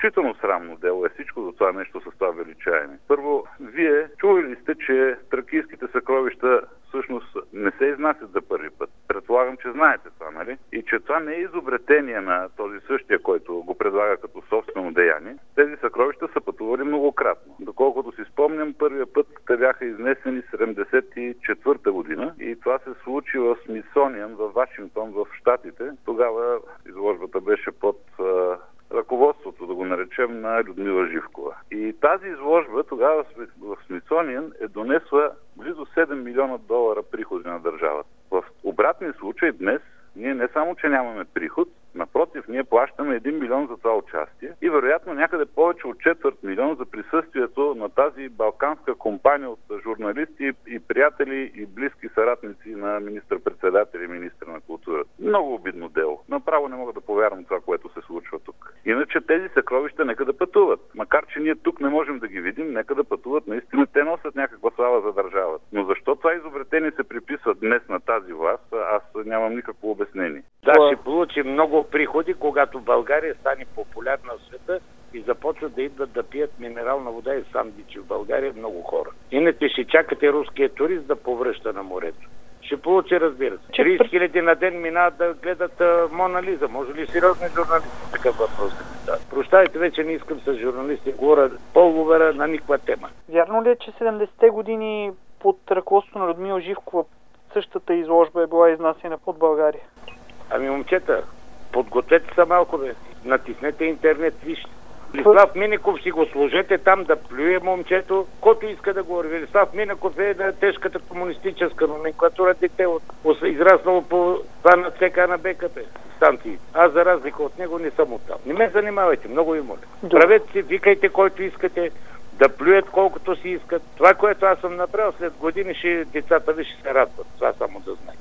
изключително срамно дело е всичко за това нещо с това величаене. Първо, вие чували ли сте, че тракийските съкровища всъщност не се изнасят за първи път? Предполагам, че знаете това, нали? И че това не е изобретение на този същия, който го предлага като собствено деяние. Тези съкровища са пътували многократно. Доколкото си спомням, първия път те бяха изнесени 74-та година и това се случи в Смитсониън в Вашингтон, в Щатите. Тогава изложбата беше под ръководството, да го наречем, на Людмила Живкова. И тази изложба тогава в Смитсониън е донесла близо 7 милиона долара приходи на държавата. В обратния случай днес ние не само, че нямаме приход, напротив, ние плащаме 1 милион за това участие и вероятно някъде повече от 4 милиона за присъствието на тази балканска компания от журналисти и приятели и близки съратници на министър-председател и министър на културата. Много обидно дело. Направо не мога да повярвам това, което се случва тук. Иначе тези съкровища нека да пътуват. Макар че ние тук не можем да ги видим, нека да пътуват. Наистина те носят някаква слава за държавата. Но защо това изобретение се приписва днес на тази власт, аз нямам никакво обяснение. Да, ще получи много приходи, когато България стане популярна в света и започват да идват да пият минерална вода и сандвичи в България много хора. Иначе ще чакате руския турист да повръща на морето. Ще получи, разбира се. 30 хиляди на ден минават да гледат Мона Лиза. Може ли сериозни журналисти такъв въпрос да ми дадат? Прощавайте, вече не искам с журналисти. Говоря полувера на никаква тема. Вярно ли е, че 70-те години под ръководството на Людмила Живкова същата изложба е била изнасена под България? Ами, момчета, подгответе се малко, бе. Натиснете интернет, вижте. Велислав Минеков си го сложете там да плюе момчето, който иска да говори. Велислав Минеков е на тежката комунистическа номенклатура, дете израснало по това на ЦК на БКП станции. Аз за разлика от него не съм оттам. Не ме занимавайте, много ви моля. Правете си, викайте който искате, да плюят колкото си искат. Това, което аз съм направил, след години децата ви ще се радват. Това само да знаете.